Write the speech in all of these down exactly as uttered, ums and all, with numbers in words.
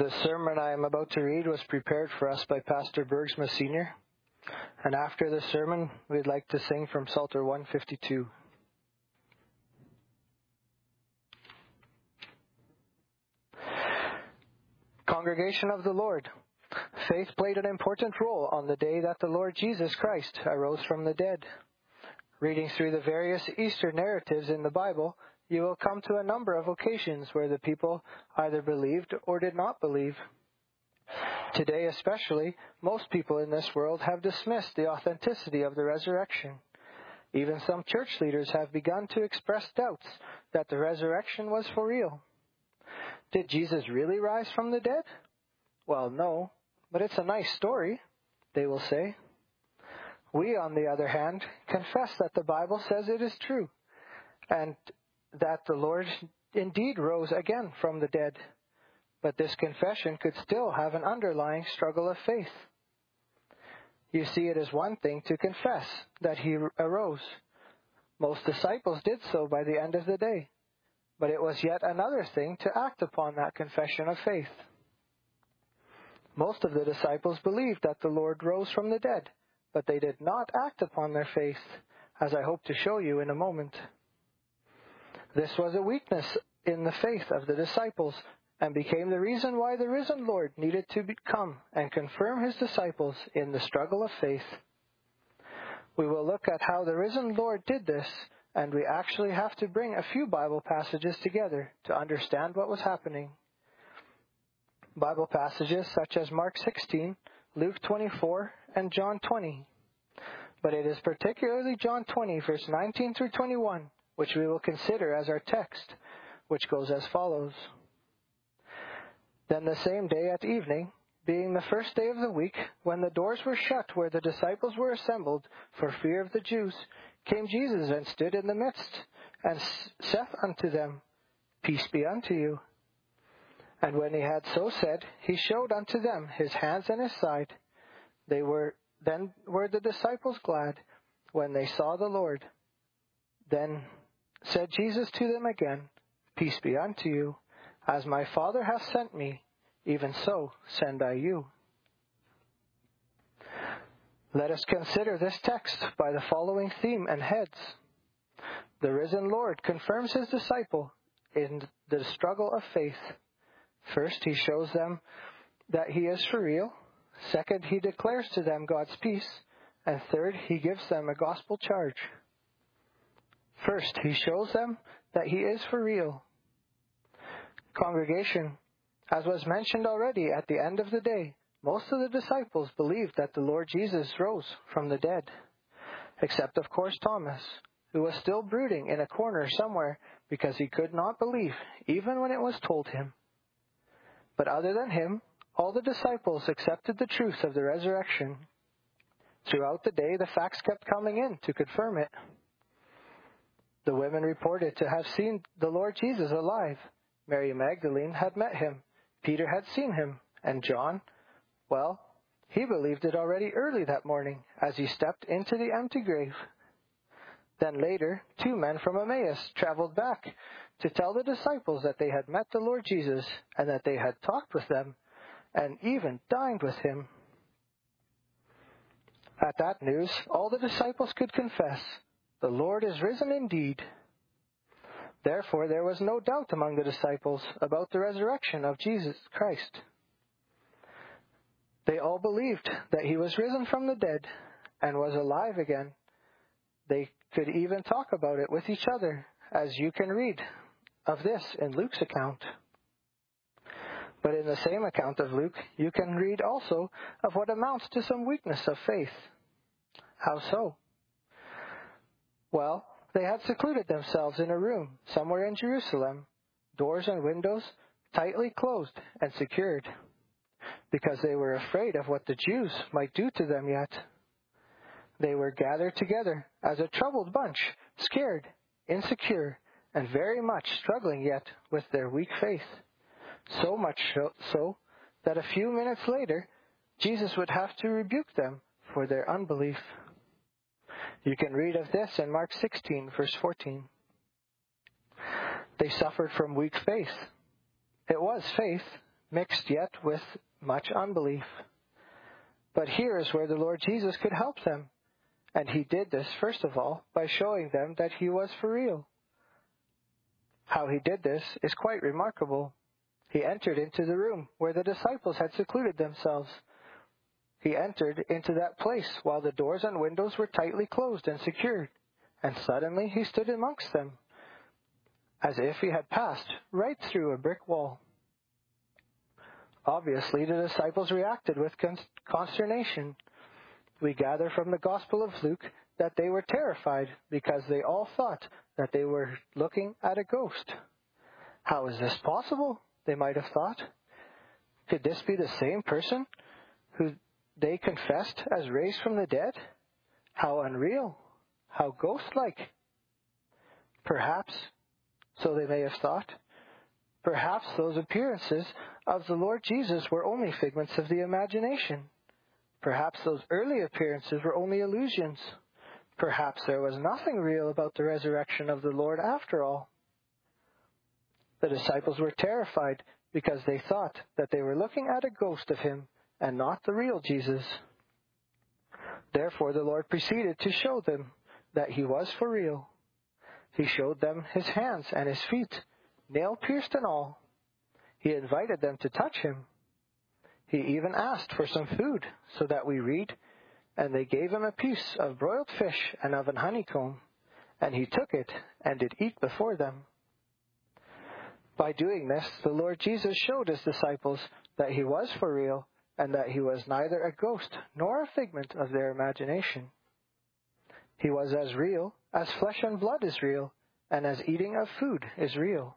The sermon I am about to read was prepared for us by Pastor Bergsma Senior And after the sermon, we'd like to sing from Psalter one fifty-two. Congregation of the Lord, faith played an important role on the day that the Lord Jesus Christ arose from the dead. Reading through the various Easter narratives in the Bible, you will come to a number of occasions where the people either believed or did not believe. Today especially, most people in this world have dismissed the authenticity of the resurrection. Even some church leaders have begun to express doubts that the resurrection was for real. Did Jesus really rise from the dead? Well, no, but it's a nice story, they will say. We, on the other hand, confess that the Bible says it is true, and that the Lord indeed rose again from the dead. But this confession could still have an underlying struggle of faith. You see, it is one thing to confess that he arose. Most disciples did so by the end of the day. But it was yet another thing to act upon that confession of faith. Most of the disciples believed that the Lord rose from the dead, but they did not act upon their faith, as I hope to show you in a moment. This was a weakness in the faith of the disciples, and became the reason why the risen Lord needed to come and confirm his disciples in the struggle of faith. We will look at how the risen Lord did this, and we actually have to bring a few Bible passages together to understand what was happening. Bible passages such as Mark sixteen, Luke twenty-four, and John twenty. But it is particularly John twenty, verse nineteen through twenty-one, which we will consider as our text, which goes as follows. Then the same day at evening, being the first day of the week, when the doors were shut where the disciples were assembled for fear of the Jews, came Jesus and stood in the midst, and saith unto them, Peace be unto you. And when he had so said, he showed unto them his hands and his side. They were then were the disciples glad when they saw the Lord. Then said Jesus to them again, Peace be unto you. As my Father hath sent me, even so send I you. Let us consider this text by the following theme and heads. The risen Lord confirms his disciple in the struggle of faith. First, he shows them that he is for real. Second, he declares to them God's peace. And third, he gives them a gospel charge. First, he shows them that he is for real. Congregation, as was mentioned already at the end of the day, most of the disciples believed that the Lord Jesus rose from the dead, except of course Thomas, who was still brooding in a corner somewhere because he could not believe, even when it was told him. But other than him, all the disciples accepted the truth of the resurrection. Throughout the day, the facts kept coming in to confirm it. The women reported to have seen the Lord Jesus alive. Mary Magdalene had met him. Peter had seen him. And John, well, he believed it already early that morning as he stepped into the empty grave. Then later, two men from Emmaus traveled back to tell the disciples that they had met the Lord Jesus and that they had talked with them and even dined with him. At that news, all the disciples could confess, the Lord is risen indeed. Therefore, there was no doubt among the disciples about the resurrection of Jesus Christ. They all believed that he was risen from the dead and was alive again. They could even talk about it with each other, as you can read of this in Luke's account. But in the same account of Luke, you can read also of what amounts to some weakness of faith. How so? Well, they had secluded themselves in a room somewhere in Jerusalem, doors and windows tightly closed and secured, because they were afraid of what the Jews might do to them yet. They were gathered together as a troubled bunch, scared, insecure, and very much struggling yet with their weak faith. So much so that a few minutes later, Jesus would have to rebuke them for their unbelief. You can read of this in Mark sixteen, verse fourteen. They suffered from weak faith. It was faith, mixed yet with much unbelief. But here is where the Lord Jesus could help them. And he did this, first of all, by showing them that he was for real. How he did this is quite remarkable. He entered into the room where the disciples had secluded themselves. He entered into that place while the doors and windows were tightly closed and secured, and suddenly he stood amongst them, as if he had passed right through a brick wall. Obviously, the disciples reacted with consternation. We gather from the Gospel of Luke that they were terrified because they all thought that they were looking at a ghost. How is this possible? They might have thought. Could this be the same person who they confessed as raised from the dead? How unreal. How ghost-like. Perhaps, so they may have thought, perhaps those appearances of the Lord Jesus were only figments of the imagination. Perhaps those early appearances were only illusions. Perhaps there was nothing real about the resurrection of the Lord after all. The disciples were terrified because they thought that they were looking at a ghost of him and not the real Jesus. Therefore, the Lord proceeded to show them that he was for real. He showed them his hands and his feet, nail-pierced and all. He invited them to touch him. He even asked for some food, so that we read, "And they gave him a piece of broiled fish and of an honeycomb, and he took it and did eat before them." By doing this, the Lord Jesus showed his disciples that he was for real, and that he was neither a ghost nor a figment of their imagination. He was as real as flesh and blood is real, and as eating of food is real.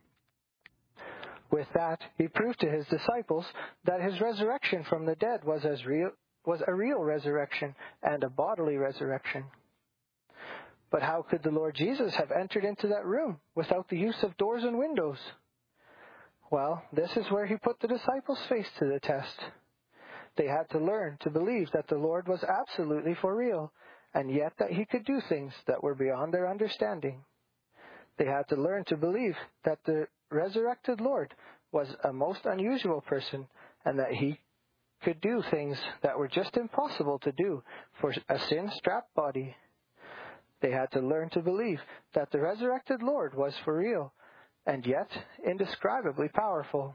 With that, he proved to his disciples that his resurrection from the dead was as real was a real resurrection and a bodily resurrection. But how could the Lord Jesus have entered into that room without the use of doors and windows? Well, this is where he put the disciples' faith to the test. They had to learn to believe that the Lord was absolutely for real, and yet that he could do things that were beyond their understanding. They had to learn to believe that the resurrected Lord was a most unusual person, and that he could do things that were just impossible to do for a sin-strapped body. They had to learn to believe that the resurrected Lord was for real, and yet indescribably powerful.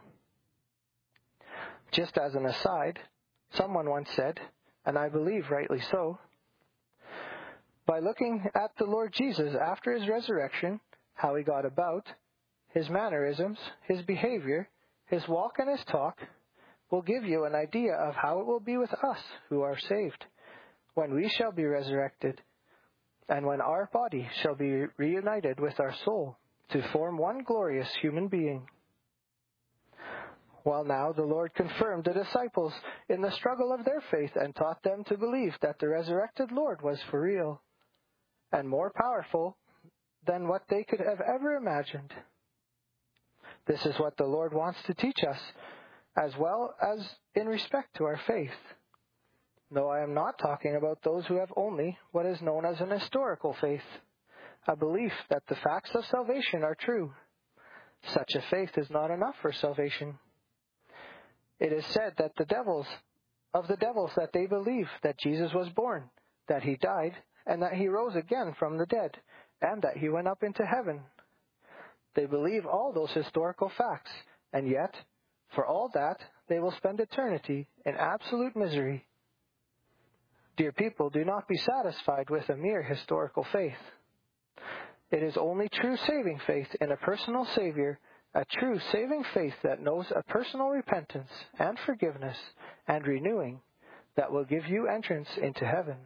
Just as an aside, someone once said, and I believe rightly so, by looking at the Lord Jesus after his resurrection, how he got about, his mannerisms, his behavior, his walk and his talk, will give you an idea of how it will be with us who are saved, when we shall be resurrected, and when our body shall be reunited with our soul to form one glorious human being. While now the Lord confirmed the disciples in the struggle of their faith and taught them to believe that the resurrected Lord was for real, and more powerful than what they could have ever imagined. This is what the Lord wants to teach us, as well as in respect to our faith. No, I am not talking about those who have only what is known as an historical faith, a belief that the facts of salvation are true. Such a faith is not enough for salvation. It is said that the devils, of the devils that they believe that Jesus was born, that he died, and that he rose again from the dead, and that he went up into heaven. They believe all those historical facts, and yet, for all that, they will spend eternity in absolute misery. Dear people, do not be satisfied with a mere historical faith. It is only true saving faith in a personal Savior, a true saving faith that knows a personal repentance and forgiveness and renewing that will give you entrance into heaven.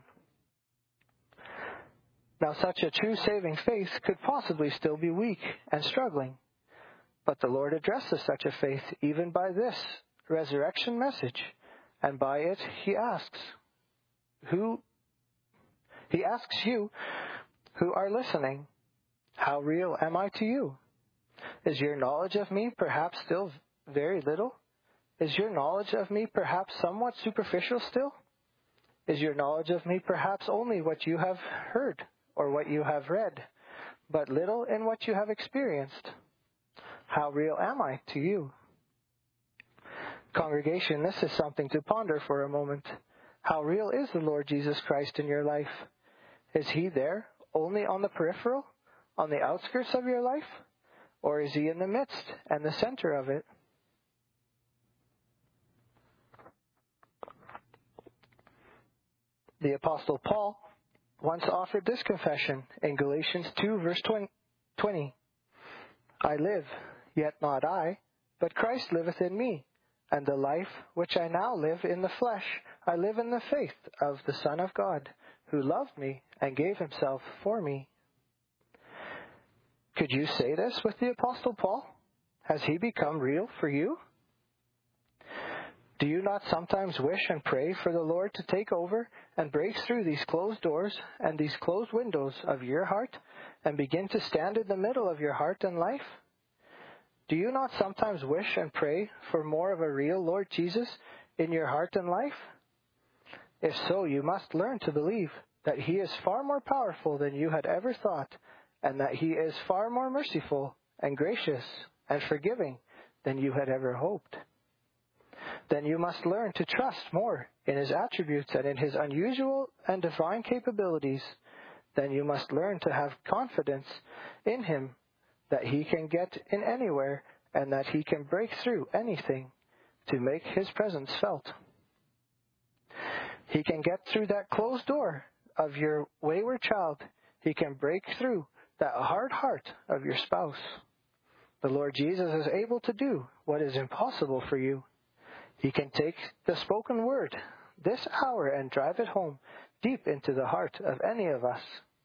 Now, such a true saving faith could possibly still be weak and struggling, but the Lord addresses such a faith even by this resurrection message, and by it he asks, who, he asks you who are listening, how real am I to you? Is your knowledge of me perhaps still very little? Is your knowledge of me perhaps somewhat superficial still? Is your knowledge of me perhaps only what you have heard or what you have read, but little in what you have experienced? How real am I to you? Congregation, this is something to ponder for a moment. How real is the Lord Jesus Christ in your life? Is He there only on the peripheral, on the outskirts of your life? Or is He in the midst and the center of it? The Apostle Paul once offered this confession in Galatians two, verse twenty. I live, yet not I, but Christ liveth in me. And the life which I now live in the flesh, I live in the faith of the Son of God, who loved me and gave Himself for me. Could you say this with the Apostle Paul? Has he become real for you? Do you not sometimes wish and pray for the Lord to take over and break through these closed doors and these closed windows of your heart and begin to stand in the middle of your heart and life? Do you not sometimes wish and pray for more of a real Lord Jesus in your heart and life? If so, you must learn to believe that He is far more powerful than you had ever thought, and that He is far more merciful and gracious and forgiving than you had ever hoped. Then you must learn to trust more in His attributes and in His unusual and divine capabilities. Then you must learn to have confidence in Him, that He can get in anywhere and that He can break through anything to make His presence felt. He can get through that closed door of your wayward child. He can break through that hard heart of your spouse. The Lord Jesus is able to do what is impossible for you. He can take the spoken word this hour and drive it home deep into the heart of any of us.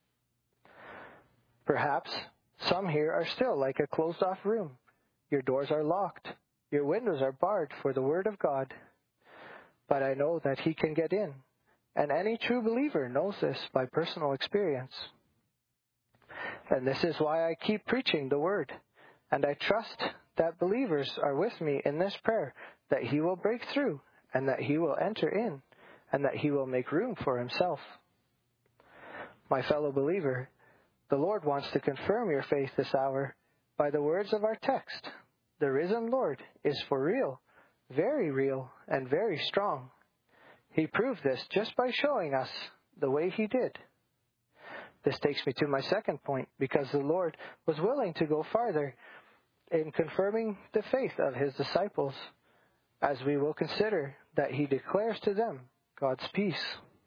Perhaps some here are still like a closed-off room. Your doors are locked. Your windows are barred for the Word of God. But I know that He can get in, and any true believer knows this by personal experience. And this is why I keep preaching the Word, and I trust that believers are with me in this prayer, that He will break through, and that He will enter in, and that He will make room for Himself. My fellow believer, the Lord wants to confirm your faith this hour by the words of our text. The risen Lord is for real, very real, and very strong. He proved this just by showing us the way He did. This takes me to my second point, because the Lord was willing to go farther in confirming the faith of His disciples, as we will consider that He declares to them God's peace.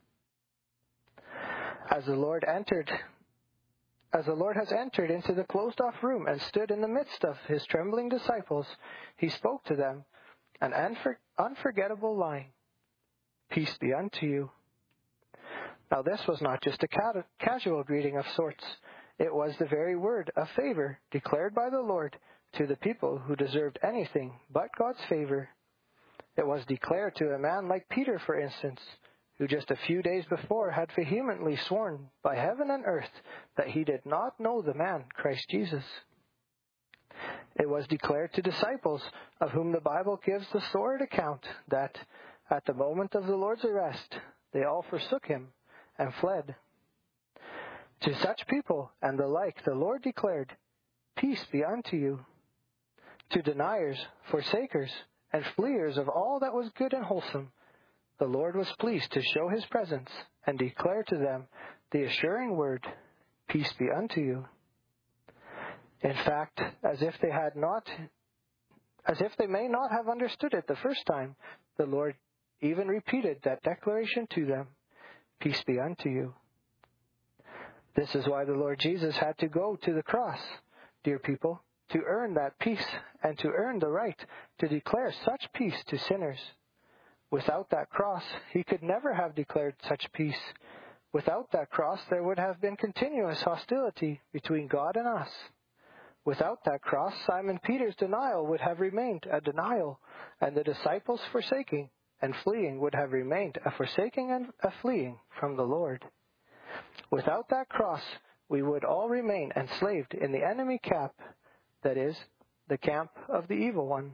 As the Lord entered As the Lord has entered into the closed-off room and stood in the midst of His trembling disciples, He spoke to them an unfor- unforgettable line, "Peace be unto you." Now this was not just a ca- casual greeting of sorts. It was the very word of favor declared by the Lord to the people who deserved anything but God's favor. It was declared to a man like Peter, for instance, who just a few days before had vehemently sworn by heaven and earth that he did not know the man, Christ Jesus. It was declared to disciples of whom the Bible gives the sordid account that, at the moment of the Lord's arrest, they all forsook Him and fled. To such people and the like, the Lord declared, "Peace be unto you." To deniers, forsakers, and fleers of all that was good and wholesome, the Lord was pleased to show His presence and declare to them the assuring word, "Peace be unto you." In fact, as if they had not, as if they may not have understood it the first time, the Lord even repeated that declaration to them, "Peace be unto you." This is why the Lord Jesus had to go to the cross, dear people, to earn that peace and to earn the right to declare such peace to sinners. Without that cross, He could never have declared such peace. Without that cross, there would have been continuous hostility between God and us. Without that cross, Simon Peter's denial would have remained a denial, and the disciples' forsaking and fleeing would have remained a forsaking and a fleeing from the Lord. Without that cross, we would all remain enslaved in the enemy camp, that is, the camp of the evil one.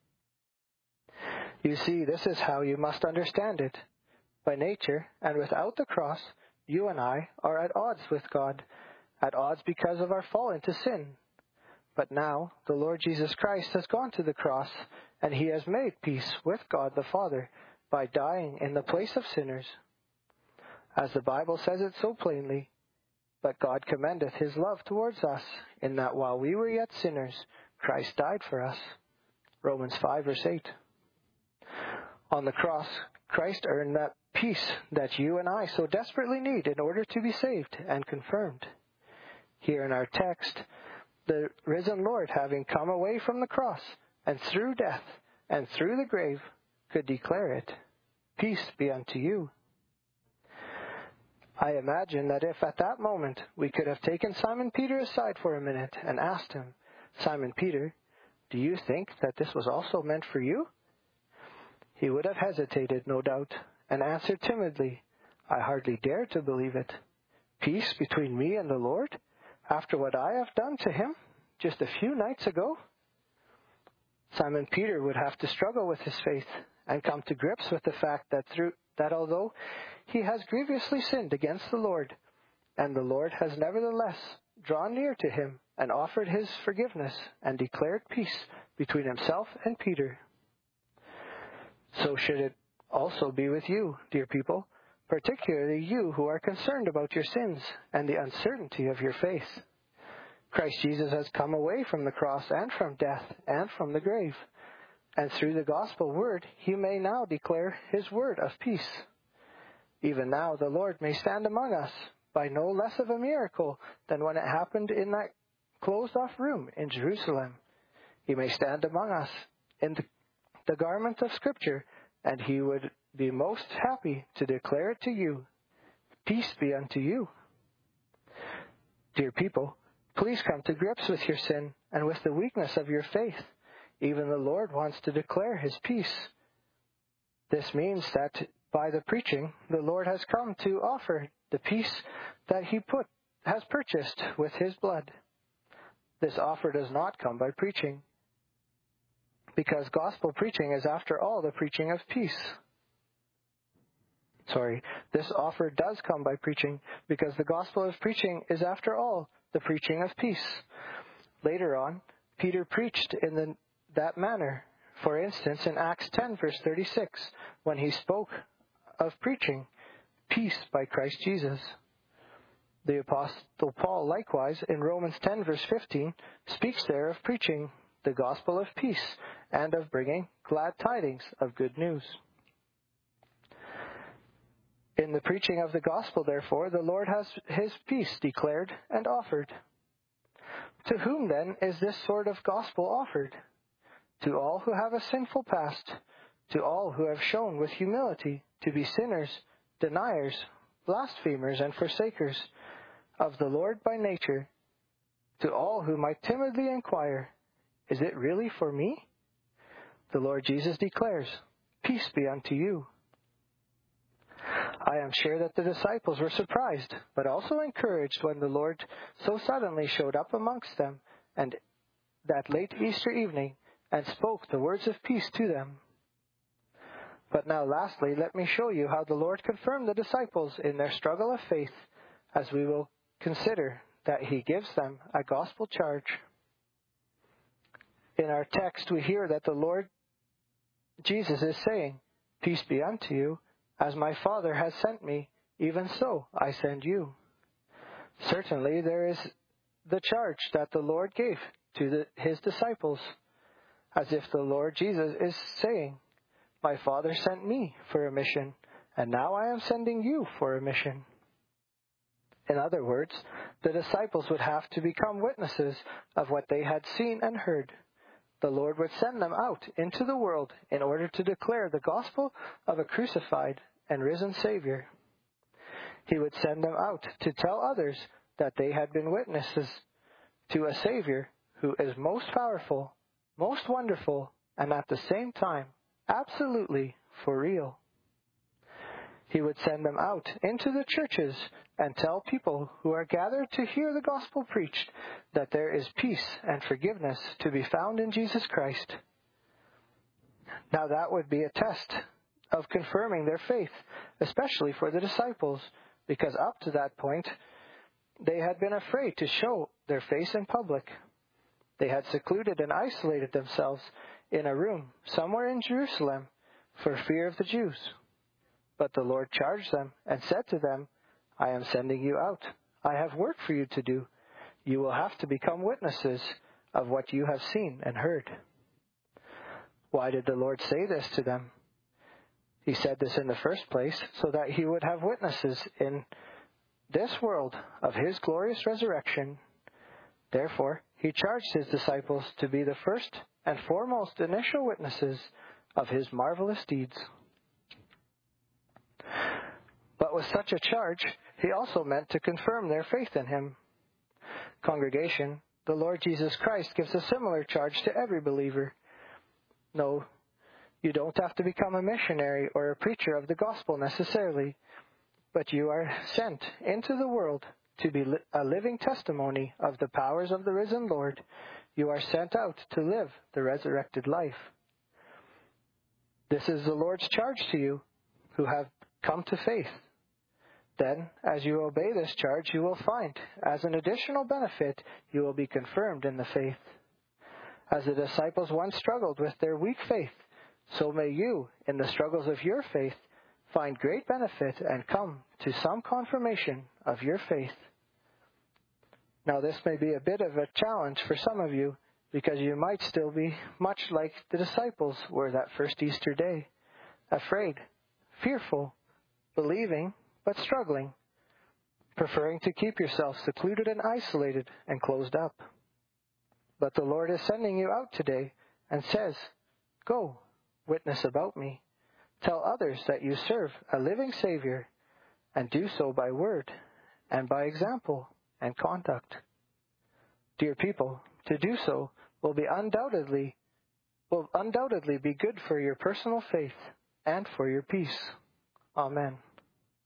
You see, this is how you must understand it. By nature, and without the cross, you and I are at odds with God, at odds because of our fall into sin. But now, the Lord Jesus Christ has gone to the cross and he has made peace with God the Father by dying in the place of sinners. As the Bible says it so plainly, but God commendeth his love towards us, in that while we were yet sinners, Christ died for us. Romans five, verse eight. On the cross, Christ earned that peace that you and I so desperately need in order to be saved and confirmed. Here in our text, the risen Lord, having come away from the cross, and through death and through the grave, could declare it, "Peace be unto you." I imagine that if at that moment we could have taken Simon Peter aside for a minute and asked him, "Simon Peter, do you think that this was also meant for you?" He would have hesitated, no doubt, and answered timidly, "I hardly dare to believe it. Peace between me and the Lord, after what I have done to him just a few nights ago?" Simon Peter would have to struggle with his faith and come to grips with the fact that through that although he has grievously sinned against the Lord, and the Lord has nevertheless drawn near to him and offered his forgiveness and declared peace between himself and Peter. So should it also be with you, dear people, particularly you who are concerned about your sins and the uncertainty of your faith. Christ Jesus has come away from the cross and from death and from the grave, and through the gospel word he may now declare his word of peace. Even now the Lord may stand among us by no less of a miracle than when it happened in that closed-off room in Jerusalem. He may stand among us in the, the garment of Scripture, and he would be most happy to declare it to you, "Peace be unto you." Dear people, please come to grips with your sin and with the weakness of your faith. Even the Lord wants to declare his peace. This means that by the preaching, the Lord has come to offer the peace that he put has purchased with his blood. This offer does not come by preaching, because gospel preaching is after all the preaching of peace. Sorry, this offer does come by preaching, because the gospel of preaching is after all the preaching of peace. Later on, Peter preached in the, that manner. For instance, in Acts ten, verse thirty-six, when he spoke of preaching peace by Christ Jesus. The Apostle Paul, likewise, in Romans ten, verse fifteen, speaks there of preaching the gospel of peace and of bringing glad tidings of good news. In the preaching of the gospel, therefore, the Lord has his peace declared and offered. To whom, then, is this sort of gospel offered? To all who have a sinful past, to all who have shown with humility to be sinners, deniers, blasphemers, and forsakers of the Lord by nature, to all who might timidly inquire, "Is it really for me?" The Lord Jesus declares, "Peace be unto you." I am sure that the disciples were surprised, but also encouraged when the Lord so suddenly showed up amongst them and that late Easter evening and spoke the words of peace to them. But now lastly, let me show you how the Lord confirmed the disciples in their struggle of faith, as we will consider that he gives them a gospel charge. In our text, we hear that the Lord Jesus is saying, "Peace be unto you, as my Father has sent me, even so I send you." Certainly, there is the charge that the Lord gave to the, his disciples, as if the Lord Jesus is saying, "My Father sent me for a mission, and now I am sending you for a mission." In other words, the disciples would have to become witnesses of what they had seen and heard. The Lord would send them out into the world in order to declare the gospel of a crucified and risen Savior. He would send them out to tell others that they had been witnesses to a Savior who is most powerful, most wonderful, and at the same time, absolutely for real. He would send them out into the churches and tell people who are gathered to hear the gospel preached that there is peace and forgiveness to be found in Jesus Christ. Now that would be a test of confirming their faith, especially for the disciples, because up to that point, they had been afraid to show their face in public. They had secluded and isolated themselves in a room somewhere in Jerusalem for fear of the Jews. But the Lord charged them and said to them, I am sending you out. I have work for you to do. You will have to become witnesses of what you have seen and heard. Why did the Lord say this to them? He said this in the first place so that he would have witnesses in this world of his glorious resurrection. Therefore, he charged his disciples to be the first and foremost initial witnesses of his marvelous deeds. But with such a charge, he also meant to confirm their faith in him. Congregation, the Lord Jesus Christ gives a similar charge to every believer. No, you don't have to become a missionary or a preacher of the gospel necessarily, but you are sent into the world to be a living testimony of the powers of the risen Lord. You are sent out to live the resurrected life. This is the Lord's charge to you who have come to faith. Then, as you obey this charge, you will find, as an additional benefit, you will be confirmed in the faith. As the disciples once struggled with their weak faith, so may you, in the struggles of your faith, find great benefit and come to some confirmation of your faith. Now, this may be a bit of a challenge for some of you, because you might still be much like the disciples were that first Easter day, afraid, fearful, believing, but struggling, preferring to keep yourself secluded and isolated and closed up. But the Lord is sending you out today and says, go, witness about me. Tell others that you serve a living Savior, and do so by word and by example and conduct. Dear people, to do so will be undoubtedly will undoubtedly be good for your personal faith and for your peace. Amen.